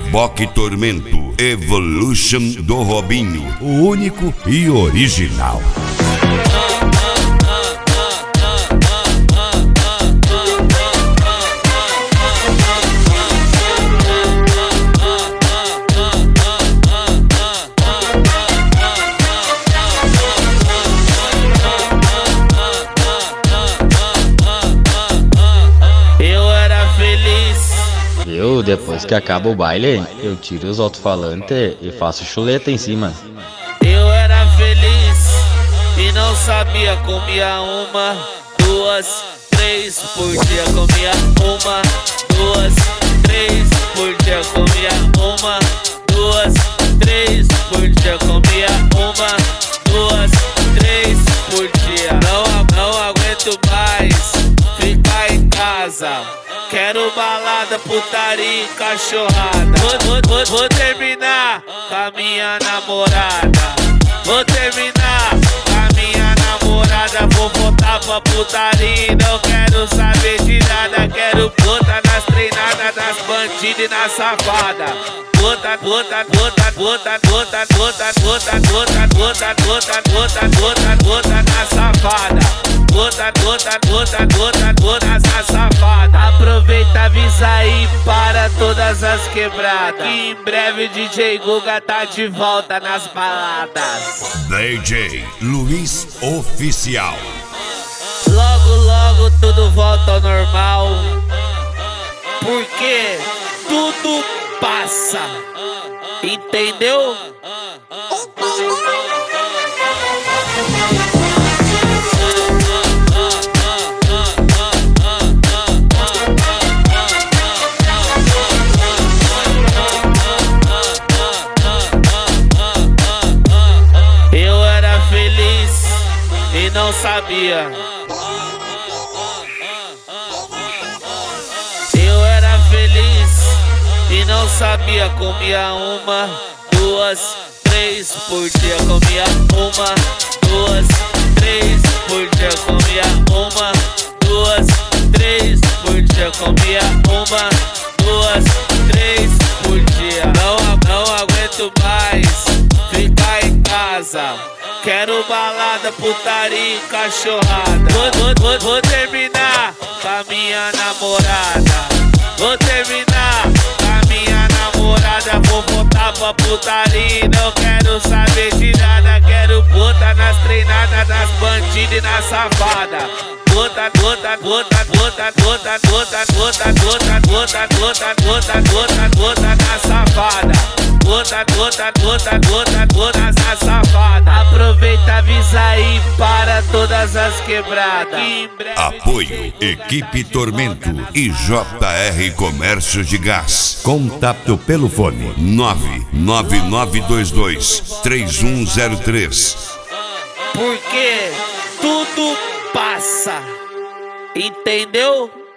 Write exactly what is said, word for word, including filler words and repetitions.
Reboque Tormento Evolution do Robinho, o único e original. Eu, depois que acaba o baile, eu tiro os alto-falantes e faço chuleta em cima. Eu era feliz e não sabia, comia uma, duas, três por dia, comia uma, duas, três por dia, comia uma, duas, três por dia, comia uma, duas, três por dia. Não, não aguento mais ficar em casa. Quero balada, putaria e cachorrada. Vou, vou, vou, vou terminar com a minha namorada. Vou terminar com a minha namorada. Vou voltar pra putaria e não quero saber de nada. Quero botar nas treinadas, nas bandidas e na safada. Bota, bota, bota, bota, bota, bota, bota, bota, bota, bota, bota, bota, bota na safada. Bota, bota, bota, bota, bota na safada. Aproveita, avisa aí para todas as quebradas que em breve D J Guga tá de volta nas baladas. D J Luiz Oficial. Logo, logo tudo volta ao normal, porque tudo passa, entendeu? Eu era feliz e não sabia. Eu era feliz e não sabia, comia uma, duas, três por dia, comia uma, duas, três por dia, comia uma, duas, três por dia, comia uma, duas, três por dia. Não, não aguento mais ficar em casa. Quero balada, putaria e cachorrada. Vou, vou, vou, vou terminar com a minha namorada. Vou terminar com a minha namorada. Vou voltar pra putaria e não quero saber de nada. Quero botar nas treinadas, nas bandidas e na safada. Bota, bota, bota, bota, bota, bota, bota, bota, bota, bota, bota, bota, bota na safada. Bota, bota, bota, bota, bota na safada. Aproveita, avisa aí para todas as quebradas. Apoio Equipe Tormento e J R Comércio de Gás. Contato pelo fone nove nove nove dois dois três um zero três. Porque tudo passa, entendeu?